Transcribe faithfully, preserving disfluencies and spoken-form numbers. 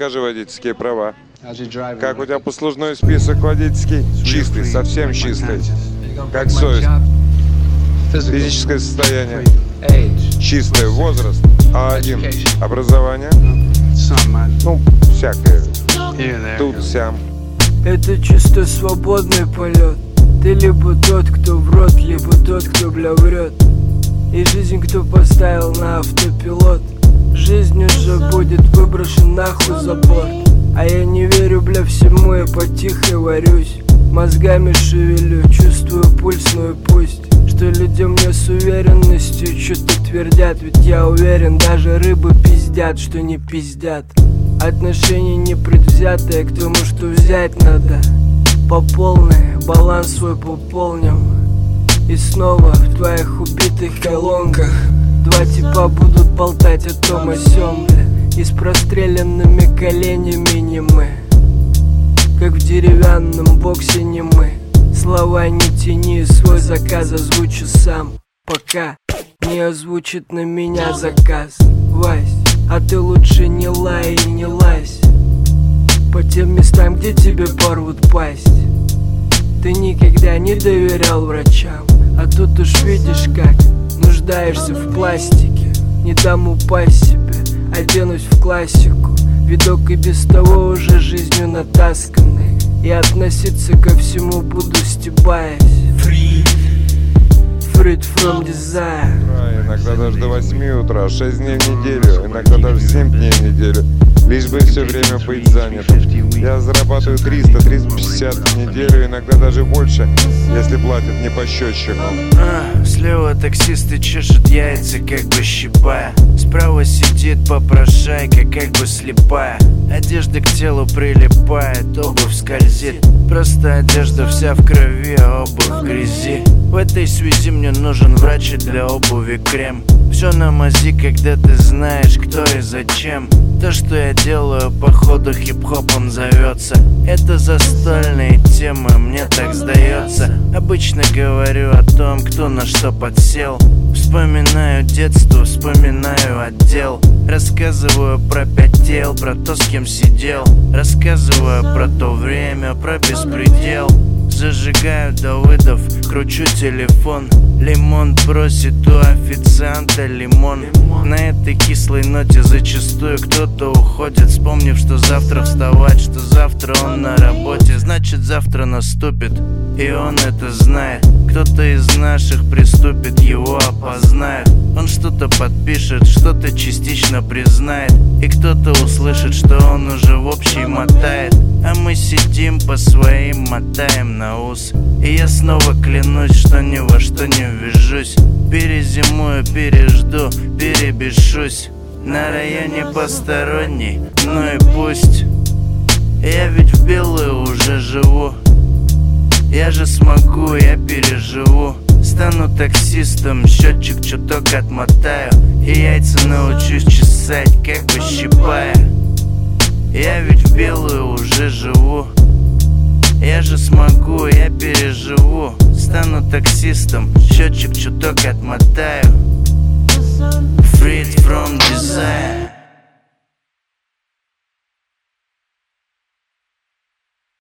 покажи водительские права. Как у тебя послужной список водительский? Чистый, совсем чистый. Как совесть. Физическое состояние? Чистое. Возраст? А один. Образование? Ну, всякое. Тут, сям. Это чисто свободный полет. Ты либо тот, кто врет, либо тот, кто, бля, врет. И жизнь, кто поставил на автопилот. Жизнь уже будет выброшен нахуй за борт. А я не верю, бля, всему, я потихо варюсь. Мозгами шевелю, чувствую пульс, ну и пусть. Что люди мне с уверенностью что-то твердят. Ведь я уверен, даже рыбы пиздят, что не пиздят. Отношения непредвзятые к тому, что взять надо. По полной, баланс свой пополним. И снова в твоих убитых колонках два типа будут болтать о том о сём, бля. И с простреленными коленями не мы, как в деревянном боксе не мы. Слова не тяни, свой заказ озвучу сам, пока не озвучит на меня заказ. Вась, а ты лучше не лай и не лазь по тем местам, где тебе порвут пасть. Ты никогда не доверял врачам, а тут уж видишь как нуждаешься в пластике. Не дам упасть себе, оденусь в классику. Видок и без того уже жизнью натасканный. И относиться ко всему буду стебаясь. Free, freed from desire. Иногда даже до восьми утра, шесть дней в неделю, иногда даже семь дней в неделю. Лишь бы все время быть занятым. Я зарабатываю триста — триста пятьдесят в неделю, иногда даже больше, если платят не по счетчику. а, Слева таксисты чешут яйца, как бы щипая. Справа сидит попрошайка, как бы слепая. Одежда к телу прилипает, обувь скользит. Просто одежда вся в крови, а обувь в грязи. В этой связи мне нужен врач и для обуви крем. Все на мази, когда ты знаешь, кто и зачем. То, что я делаю, походу хип-хопом зовется. Это застольные темы, мне так сдается. Обычно говорю о том, кто на что подсел. Вспоминаю детство, вспоминаю отдел. Рассказываю про пять тел, про то, с кем сидел. Рассказываю про то время, про беспредел. Зажигаю Давыдов, кручу телефон. Лимон просит у официанта лимон. На этой кислой ноте зачастую кто-то уходит, вспомнив, что завтра вставать, что завтра он на работе. Значит, завтра наступит, и он это знает. Кто-то из наших приступит, его опознает. Он что-то подпишет, что-то частично признает. И кто-то услышит, что он уже в общей мотает. А мы сидим по своим, мотаем на ус. И я снова клянусь, что ни во что не ввяжусь. Перезимую, пережду, перебешусь. На районе посторонний, ну и пусть. Я ведь в белую уже живу. Я же смогу, я переживу. Стану таксистом, счетчик чуток отмотаю. И яйца научусь чесать, как бы щипая. Я ведь в белую уже живу. Я же смогу, я переживу. Стану таксистом, счетчик чуток отмотаю. Freed from desire.